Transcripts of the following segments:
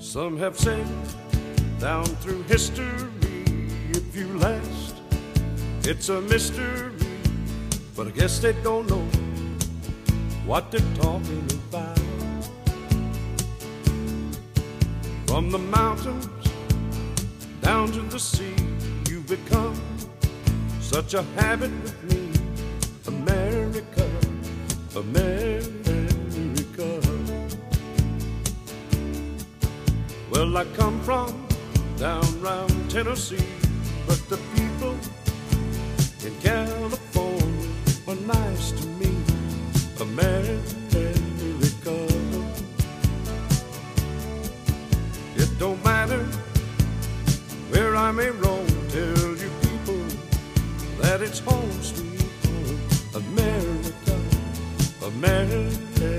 Some have said down through history, if you last, it's a mystery. But I guess they don't know what they're talking about. From the mountains down to the sea, you've become such a habit with me. America, America. Well, I come from down round Tennessee, but the people in California are nice to me. America. It don't matter where I may roam, tell you people that it's home sweet home. America, America.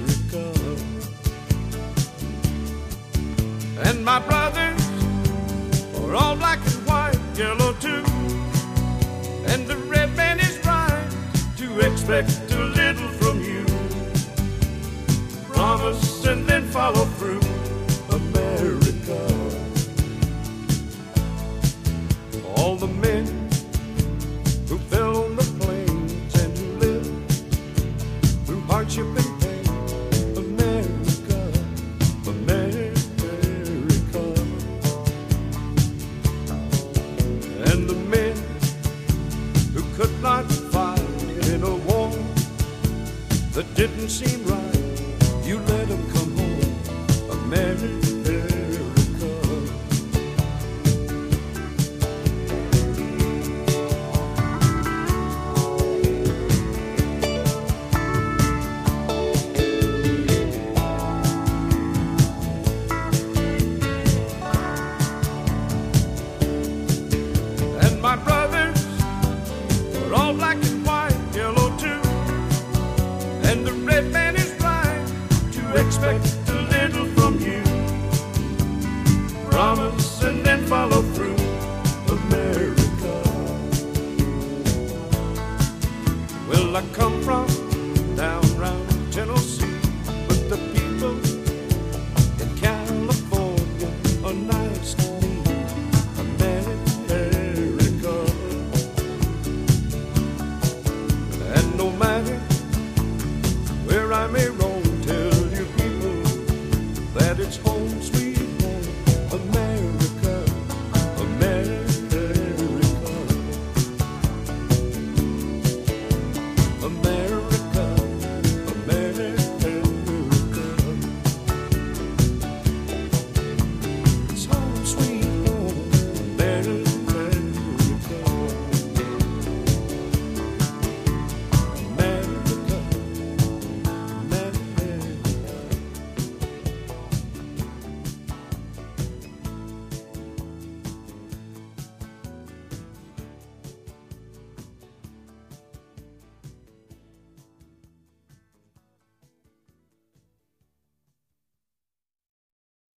And my brothers are all black and white, yellow too. And the red man is right to expect a little from you. Promise and then follow through.